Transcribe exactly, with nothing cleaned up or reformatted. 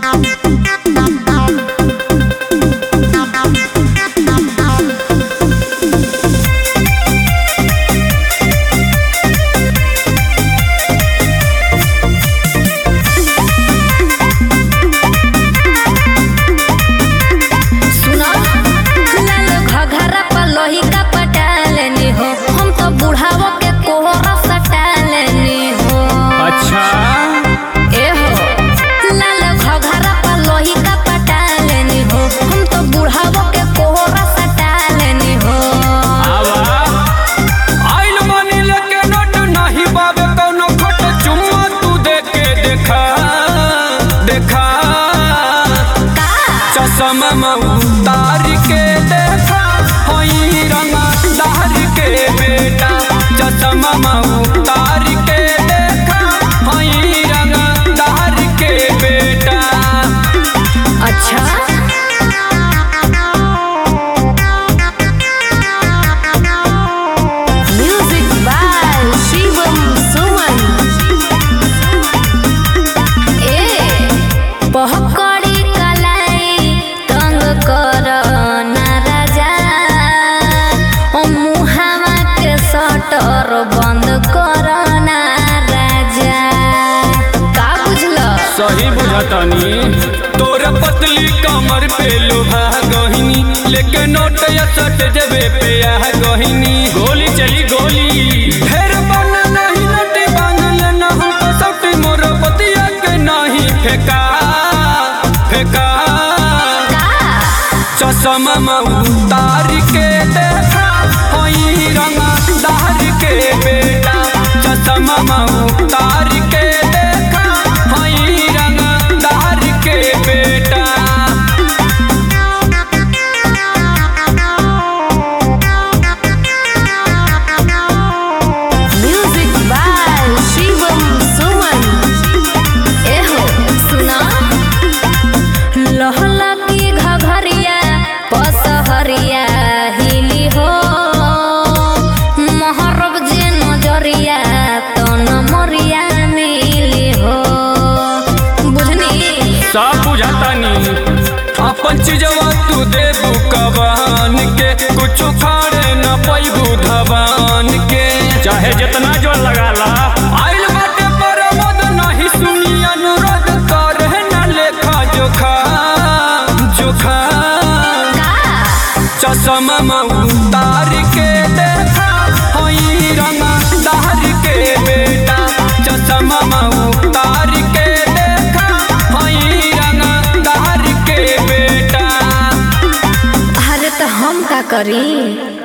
चश्मा उतार के देखा होई रंगदार के बेटा। चश्मा उतार के देखा होई रंगदार के बेटा। अच्छा म्यूजिक बाय शिवम सुमन। ए पहकड़ी कलाई तंग कर ना राजा, ओ मुहावा के शटर बंद कर ना राजा। का बुझल? सही बुझतनी तोरा पतली कमर पे लोहा गहिनी, लेके नोट या सट जबे पे आ गहिनी। गोली चली गोली फिर बन नहीं नटी बांगल न हम तो सटी मोर पतिया के नहीं फेंका फेंका। चश्मा उतार के देखा होई रंगदार के बेटा। चश्मा उतार के देखा होई रंगदार के बेटा। Music by Shivam Suman. एहो सुना लहला की घघरिया पसहरिया हिली हो, महरब जे नजरिया तो नमरिया मिली हो। बुझनी? सब बुझातानी अपन चीजवा तू देबू कबान के, कुछ खाड़े न पैबू धबान के। चाहे जितना जो लगाला आइल बाटे पर मद नहीं सुनी अनुरोध करे न लेखा जोखा जोखा। चश्मा उतार के देखा होई रंगदार के बेटा। चश्मा उतार के देखा होई रंगदार के बेटा। अरे तो हम का करी?